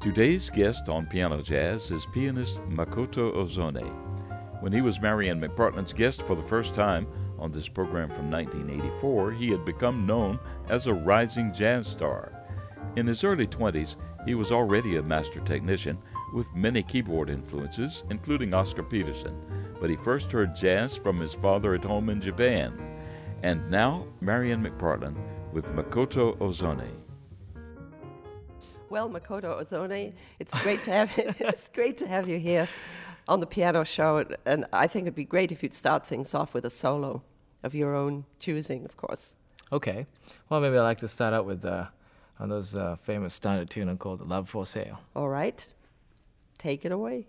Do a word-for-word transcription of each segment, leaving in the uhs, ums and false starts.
Today's guest on Piano Jazz is pianist Makoto Ozone. When he was Marianne McPartland's guest for the first time on this program from nineteen eighty-four, he had become known as a rising jazz star. In his early twenties, he was already a master technician with many keyboard influences, including Oscar Peterson, but he first heard jazz from his father at home in Japan. And now, Marianne McPartland with Makoto Ozone. Well, Makoto Ozone, it's great to have it's great to have you here on the piano show, and I think it'd be great if you'd start things off with a solo of your own choosing, of course. Okay. Well, maybe I'd like to start out with uh, one of those uh, famous standard tune called "Love for Sale." All right, take it away.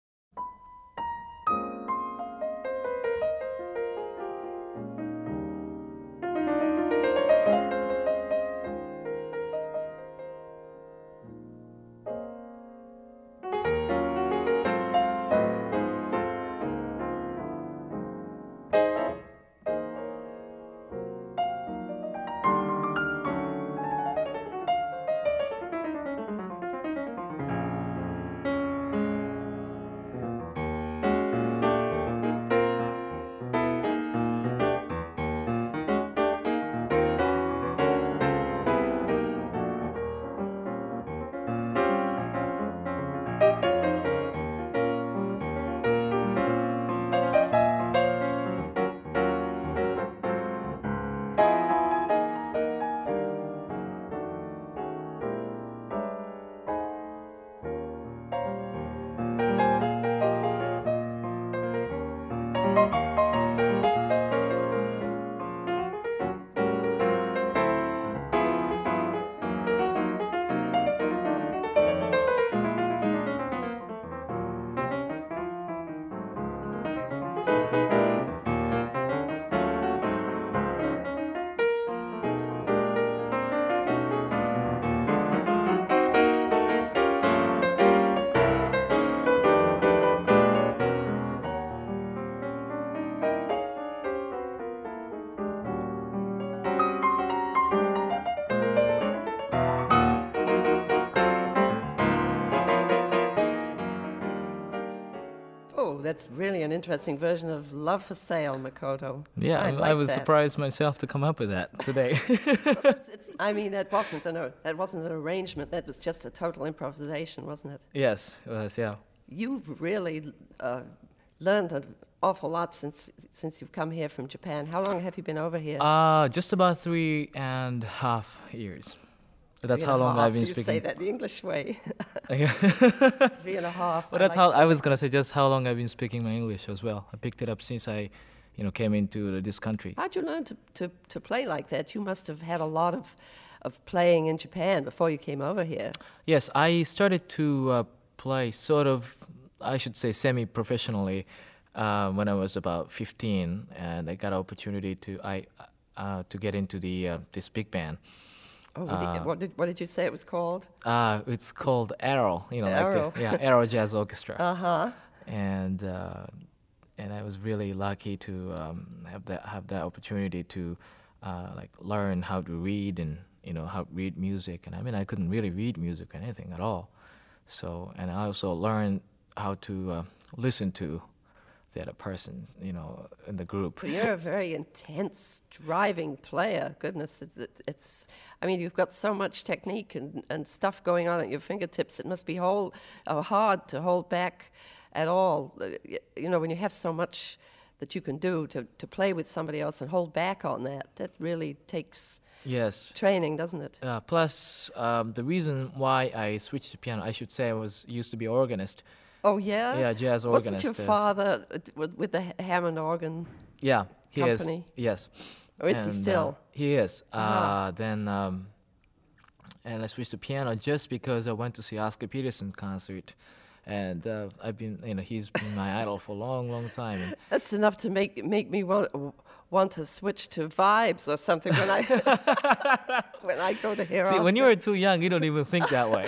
That's really an interesting version of Love for Sale, Makoto. Yeah, I, I, like I was that. surprised myself to come up with that today. it's, it's, I mean, that wasn't an that wasn't an arrangement. That was just a total improvisation, wasn't it? Yes, it was. Yeah. You've really uh, learned an awful lot since since you've come here from Japan. How long have you been over here? Uh, just about three and a half years. That's Three how and a long half. I've been you speaking. say that the English way. Yeah. Three and a half. Well, I that's like how that. I was gonna say. Just how long I've been speaking my English as well. I picked it up since I, you know, came into this country. How'd you learn to, to, to play like that? You must have had a lot of, of playing in Japan before you came over here. Yes, I started to uh, play sort of, I should say, semi-professionally uh, when I was about fifteen, and I got an opportunity to I uh, to get into the uh, this big band. Oh, uh, what did what did you say it was called? Uh, it's called Arrow, you know, Arrow. like the, yeah, Arrow Jazz Orchestra. Uh huh. And uh, and I was really lucky to um, have that have that opportunity to uh, like learn how to read and you know how to read music. And I mean, I couldn't really read music or anything at all. So and I also learned how to uh, listen to the other person, you know, in the group. Well, you're a very intense, driving player. Goodness, it's, it's, it's, I mean, you've got so much technique and, and stuff going on at your fingertips. It must be whole, uh, hard to hold back at all. Uh, you know, when you have so much that you can do to, to play with somebody else and hold back on that, that really takes Yes. training, doesn't it? Uh, plus, um, the reason why I switched to piano, I should say, I was used to be organist. Oh, yeah? Yeah, jazz Wasn't organist. your is- father uh, with, with the H- Hammond organ? Yeah, he company? is. Yes. Or is he And, still? Uh, he is. Ah. Uh, then, um, and I switched to piano just because I went to see Oscar Peterson concert, and uh, I've been, you know, he's been my idol for a long, long time. And That's enough to make make me want want to switch to Vibes or something when I when I go to hear see, Oscar. when you were too young, you don't even think that way.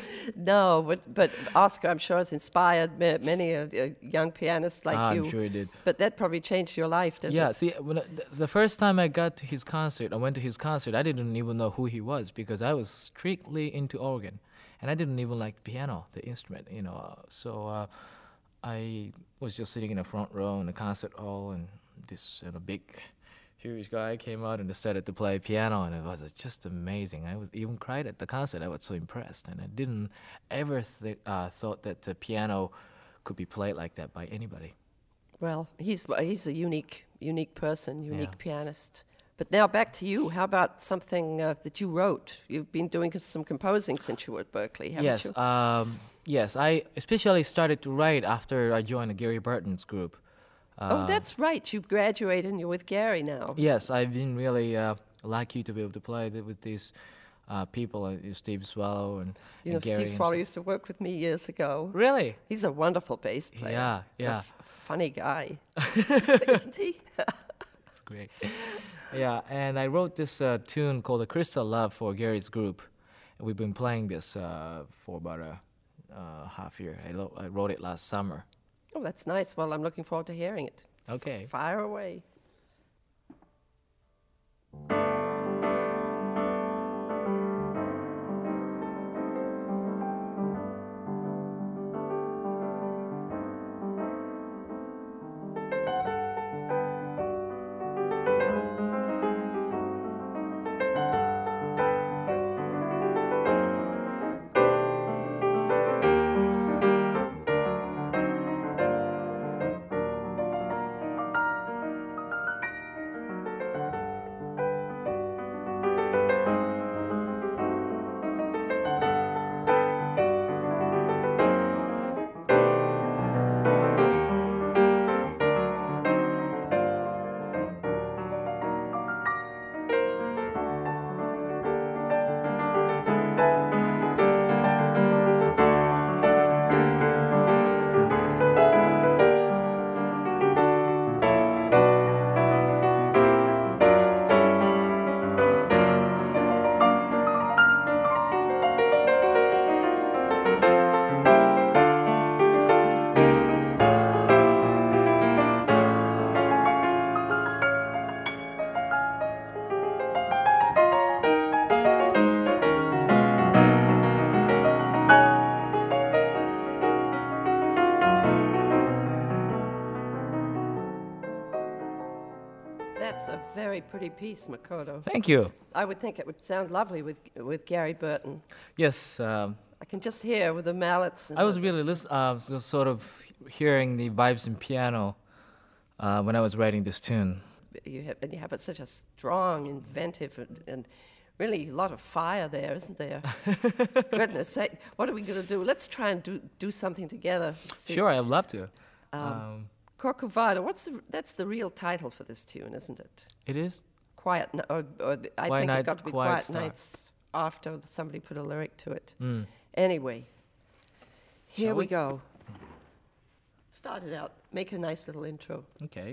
No, but but Oscar, I'm sure, has inspired ma- many a, a young pianists like Ah, you. I'm sure he did. But that probably changed your life, didn't Yeah, it? see, when I, th- the first time I got to his concert, I went to his concert, I didn't even know who he was because I was strictly into organ. and I didn't even like piano, the instrument, you know. Uh, so uh, I was just sitting in the front row in the concert hall, and this you know, big, huge guy came out and decided to play piano, and it was just amazing. I was even cried at the concert. I was so impressed, and I didn't ever th- uh, thought that the piano could be played like that by anybody. Well, he's he's a unique unique person, unique Yeah. pianist. But now back to you. How about something uh, that you wrote? You've been doing some composing since you were at Berkeley, haven't Yes, you? um, yes. I especially started to write after I joined the Gary Burton's group. Uh, oh, that's right. You graduated and you're with Gary now. Yes, I've been really uh, lucky to be able to play th- with these uh, people, uh, Steve Swallow and, You know, and Gary. Steve Swallow himself. used to work with me years ago. Really? He's a wonderful bass player. Yeah, A yeah. f- funny guy, isn't he? That's great. Yeah, and I wrote this uh, tune called "The Crystal Love" for Gary's group. And we've been playing this uh, for about a uh, half year. I, lo- I wrote it last summer. Oh, that's nice. Well, I'm looking forward to hearing it. Okay. Fire away. That's a very pretty piece, Makoto. Thank you. I would think it would sound lovely with with Gary Burton. Yes, um, I can just hear with the mallets. And I was the- really lis- uh, so- sort of hearing the vibes in piano uh, when I was writing this tune. you have, and you have it such a strong, inventive, and, and really a lot of fire there, isn't there? Goodness sake, what are we going to do? Let's try and do do something together. See. Sure, I'd love to. Um, Um, Corcovado. What's the? That's the real title for this tune, isn't it? it is? Quiet. N- or, or the- I Quiet think Nights, it got to be Quiet Quiet Start. Nights after somebody put a lyric to it. Mm. Anyway, here Shall we we? go. Start it out. Make a nice little intro. Okay.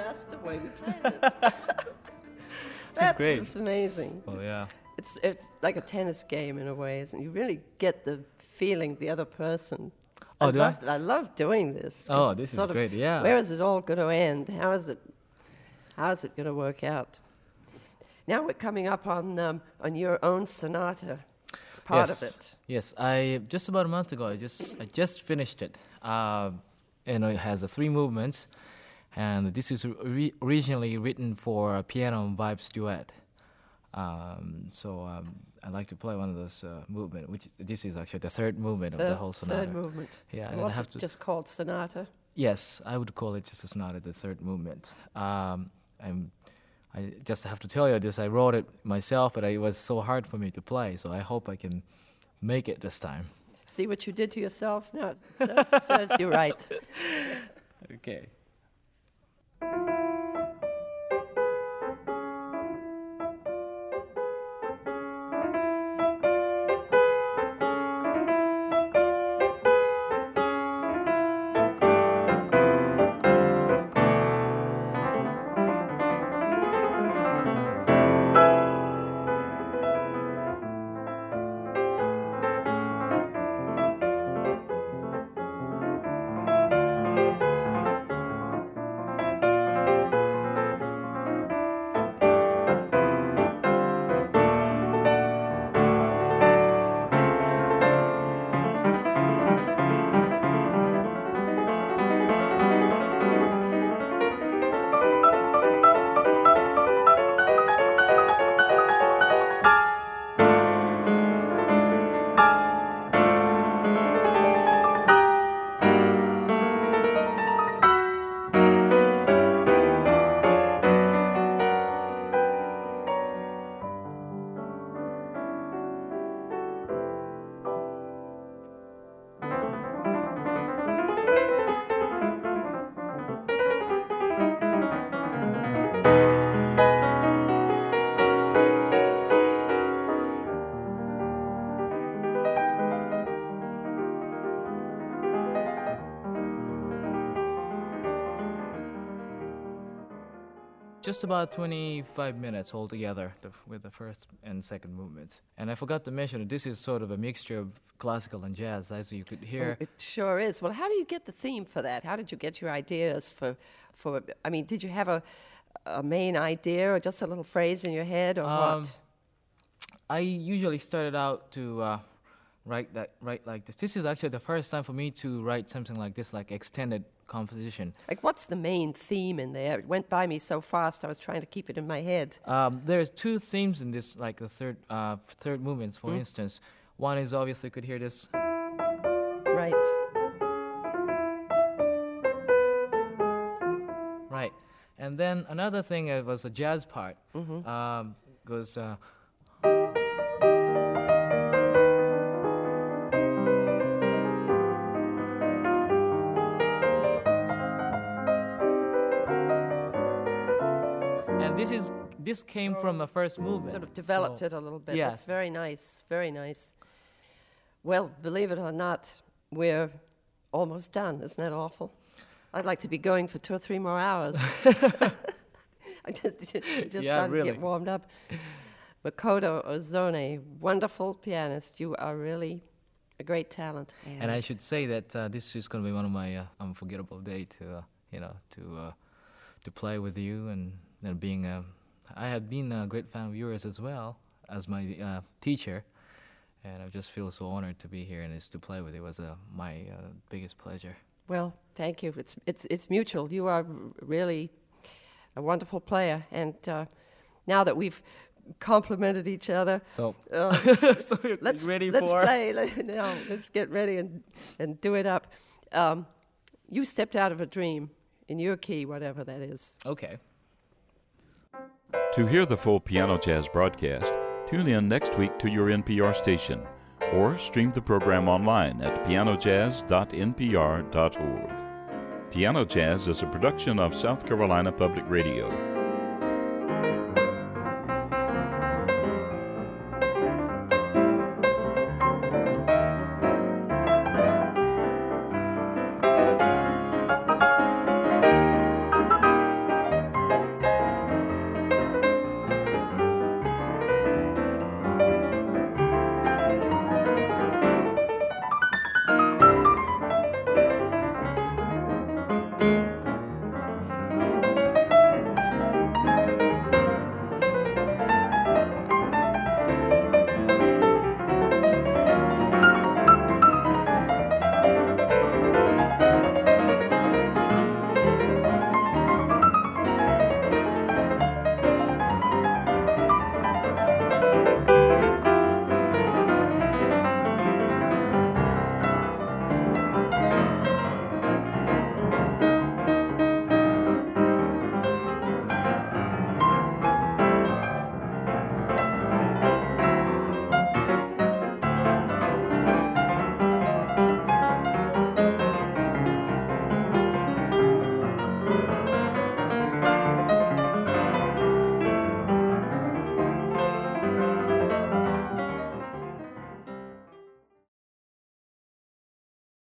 That's the way we planned it. That great. was amazing. Oh yeah. It's it's like a tennis game in a way, isn't it? You really get the feeling of the other person. Oh, I do I? love, I love doing this. 'cause Oh, it's this is sort of, great, yeah. Where is it all going to end? How is it? How is it going to work out? Now we're coming up on um, on your own sonata, part yes. of it. Yes, I just about a month ago. I just I just finished it. Uh, and it has uh, three movements, and this is re- originally written for a piano and vibes duet. Um, so um, I like to play one of those uh, movements. Which this is actually the third movement The of the whole sonata. third movement. Yeah, And and I what's have it to. just called sonata? Yes, I would call it just a sonata, the third movement. Um, I'm, I just have to tell you this. I wrote it myself, but it was so hard for me to play. So I hope I can make it this time. See what you did to yourself? No, it serves, it serves you right. Okay. Just about twenty-five minutes altogether the, with the first and second movements. And I forgot to mention that this is sort of a mixture of classical and jazz, as you could hear. Oh, it sure is. Well, how do you get the theme for that? How did you get your ideas for, for I mean, did you have a, a main idea or just a little phrase in your head or Um, what? I usually started out to uh, write that write like this. This is actually the first time for me to write something like this, like extended composition. Like, what's the main theme in there? It went by me so fast, I was trying to keep it in my head. Um, there's two themes in this, like the third uh, third movements, for Mm. instance. One is obviously you could hear this. Right. Right. And then another thing uh, was the jazz part. Mm-hmm. Um, goes. Uh, and this is this came from the first movement. Sort of developed So- it a little bit. yes. That's very nice, very nice. Well, believe it or not, we're almost done. Isn't that awful? I'd like to be going for two or three more hours. I just, just Yeah, started really. to get warmed up. Makoto Ozone, wonderful pianist. You are really a great talent. And I should say that uh, this is going to be one of my uh, unforgettable day to, uh, you know, to uh, to play with you and, and being. Uh, I have been a great fan of yours as well as my uh, teacher, and I just feel so honored to be here and it's to play with you. It was uh, my uh, biggest pleasure. Well, thank you. It's it's it's mutual. You are r- really a wonderful player, and uh, now that we've complimented each other, So, uh, so you're let's ready let's for? play. Let, now, let's get ready and and do it up. Um, you stepped out of a dream in your key, whatever that is. Okay. To hear the full Piano Jazz broadcast, tune in next week to your N P R station or stream the program online at piano jazz dot n p r dot org. Piano Jazz is a production of South Carolina Public Radio.